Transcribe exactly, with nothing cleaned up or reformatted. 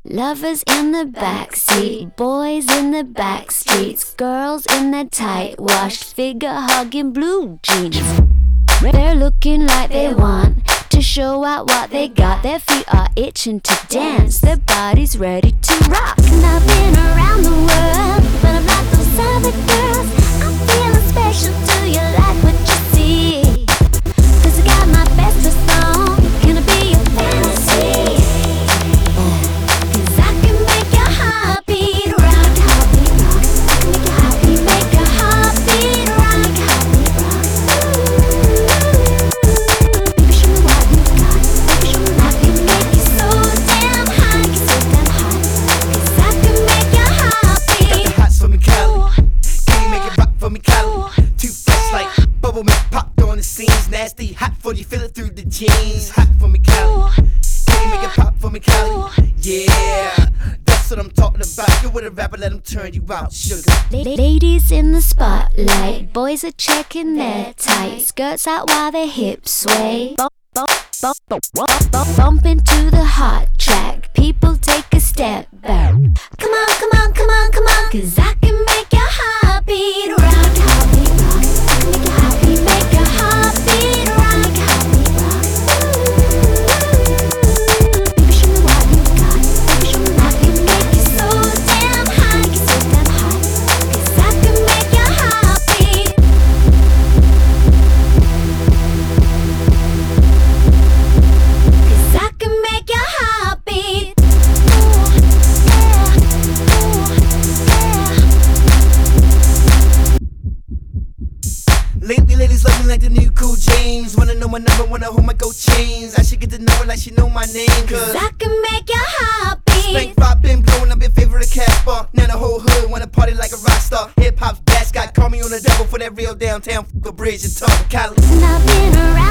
Lovers in the backseat, boys in the back streets, girls in their tight washed figure hugging blue jeans. They're looking like they want to show out what they got. Their feet are itching to dance, their bodies ready to rock. And I've been around the world, but I'm not those other girls. I'm feeling special, do you like what you see? Cause I got my best dress on, can I be your fantasy? Cause I can make your heartbeat rock, heartbeat rock. I can make your heartbeat rock, heartbeat rock. Baby, show me what you got. Baby, show me I can make you so damn hot, so damn hot. Cause I can make your heartbeat. Got the hots for me, Cali. Can you make it rock for me, Cali? Too fresh like bubble milk popped on the scenes. Nasty, hot for you, feel it through the jeans. Hot for me, Cali. Can you make it pop for me, Cali? Yeah, that's what I'm talking about. You with a rapper, let him turn you out, sugar. Ladies in the spotlight, boys are checking their tight skirts out while their hips sway. Bump, bump, bump, bump, bump, bump, bump into the hot track. People take a step back. Come on, come on, come on, come on. Cause I can make your heartbeat rock, heartbeat rock. I can make your heartbeat rock, heartbeat rock. Baby, show me what you got. Baby, show me I can make you so damn hot, so damn hot. Cause I can make your heartbeat. Cause I can make your heartbeat. Ooh, yeah, ooh, yeah. Lately, ladies love me like the new Cool James. Wanna know my number, wanna hold my gold chains. I should get to know her like she know my name. Cause I can make your heartbeat. Spank rock been blowing up in favor of Casper. Now the whole hood wanna party like a rock star. Hip hop's best, got call me on the double for that real downtown f***er bridge and talk Cali. And I've been around